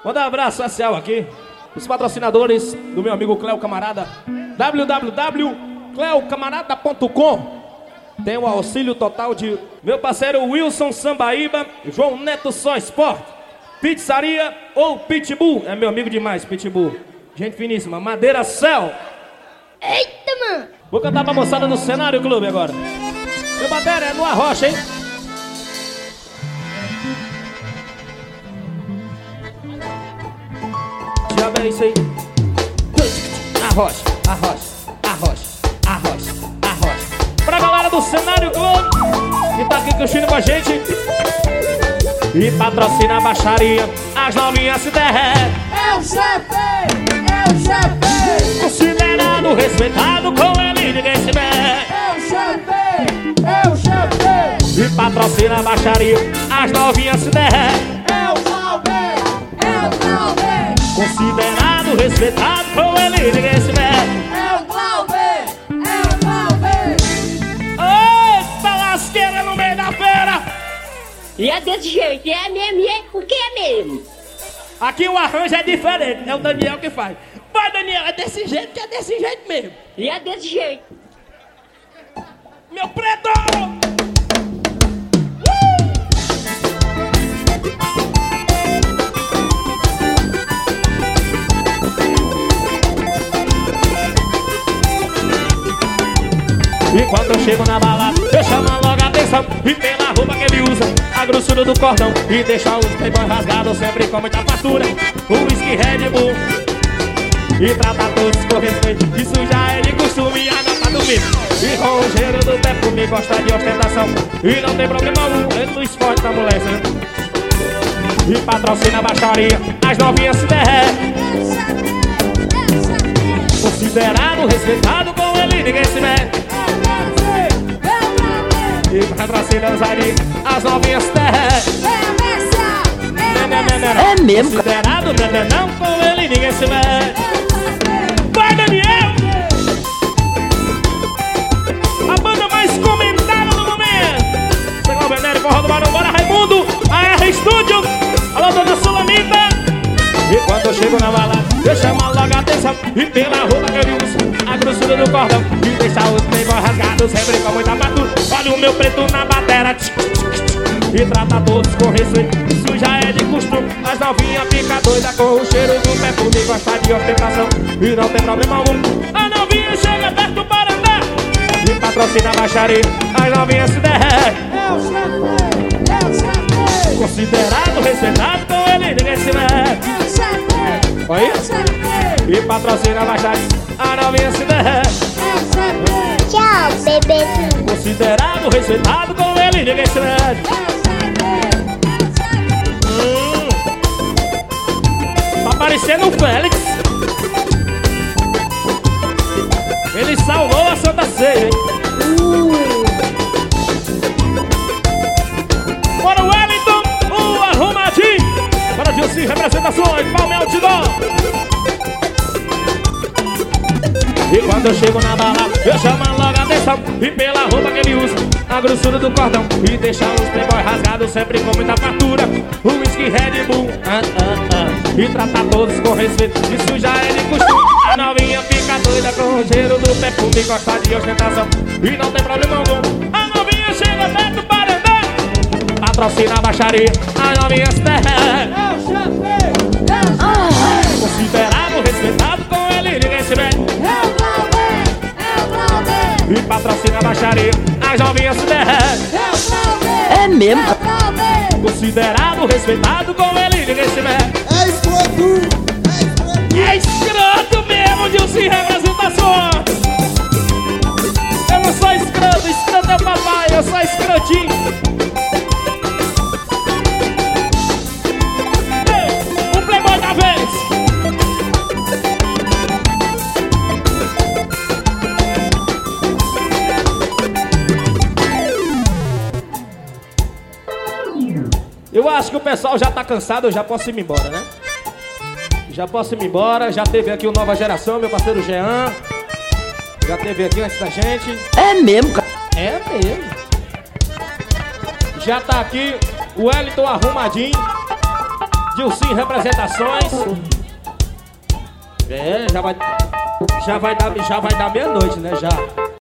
Mandar um abraço especial aqui, os patrocinadores do meu amigo Cleo Camarada, www.cleocamarada.com. Tem o auxílio total de meu parceiro Wilson Sambaíba, João Neto Só Esporte, Pizzaria ou Pitbull, é meu amigo demais, Pitbull. Gente finíssima, Madeira Céu. Eita, mano! Vou cantar pra moçada no Cenário Clube agora. Meu bateria é no Arrocha, hein? Já vem isso aí. Arrocha, arrocha, arrocha, arrocha, arrocha. Pra galera do Cenário Clube que tá aqui curtindo com a gente e patrocina a baixaria, as novinhas se derretem. É o chefe! É o chefe! Considerado, respeitado, com ele ninguém se mete. É o chefe! É o chefe! E patrocina a baixaria, as novinhas se derretem. É o Clauber! É o Clauber! Considerado, respeitado, com ele ninguém se mete. É o Clauber! É o Clauber! Eita lasqueira no meio da feira! E é desse jeito, é mesmo, e é porque é mesmo. Aqui o arranjo é diferente, é o Daniel que faz. Vai, Daniel, é desse jeito que é desse jeito mesmo. E é desse jeito. Meu preto! E quando eu chego na balada, eu chamo logo a atenção. E pela roupa que ele usa, a grossura do cordão, e deixa os playboys rasgados sempre com muita fartura. O whisky Red Bull e trata todos com respeito. Isso já é de costume, a nota do mimo. E com o cheiro do perfume gosta de ostentação. E não tem problema algum, ele no esporte da mulher, né? E patrocina a baixaria, as novinhas se derretem. Considerado, respeitado, com ele ninguém se mete. E patrocina a baixaria, as novinhas se derretem. É mesmo? Considerado, não, com ele ninguém se mete. Vai, Daniel! A banda mais comentada do momento. Segundo o Venéreo, Forró do Barão, bora Raimundo, AR Studio. Alô, dona Sulamita. E quando eu chego na balada, eu chamo logo a atenção. E pela roupa que ele usa, a grossura do cordão, e deixa os playboys rasgados sempre com muita fartura. Olha o meu preto na batera, e trata todos com respeito. Isso já é de costume, as novinhas fica doida com o cheiro do perfume, gosta de ostentação e não tem problema algum. A novinha chega perto para andar e patrocina a baixaria, as novinhas se derretem. É o chefe! É o chefe! Considerado, respeitado, com ele ninguém se mete. É o chefe! Oi? É o chefe! E patrocina a baixaria, as novinhas se derretem. É o chefe! Tchau, bebezinho. Considerado, respeitado, com ele ninguém se mete. Tá parecendo o Félix. Ele salvou a Santa Ceia, hein? Bora Wellington, o arrumadinho. Bora Dilci, representações, Palmeiras Outdoor. E quando eu chego na balada, eu chamo logo a atenção. E pela roupa que ele usa, a grossura do cordão, e deixa os playboys rasgados sempre com muita fartura. O whisky Red Bull, e trata todos com respeito. Isso já é de costume, a novinha fica doida com o cheiro do perfume, gosta de ostentação e não tem problema algum. A novinha chega perto para andar, patrocina a baixaria, a novinha se derrete. É o chefe! É o chefe! Considerado, respeitado, com ele ninguém se mete. É o Clauber! É o Clauber! E patrocina a baixaria, as novinhas se derretem. É o Clauber! É mesmo? É o Clauber! Considerado, respeitado, com ele ninguém se mete. É escroto! É escroto mesmo, Dilci, representações. Eu não sou escroto, escroto é o papai, eu sou escrotinho. Ei, o playboy da vez. Eu acho que o pessoal já tá cansado, eu já posso ir embora, né? Já posso ir embora, já teve aqui o Nova Geração, meu parceiro Jean. Já teve aqui antes da gente. É mesmo, cara. É mesmo. Já tá aqui o Wellington arrumadinho. Dilcim Representações. É, já vai dar meia-noite, né? Já.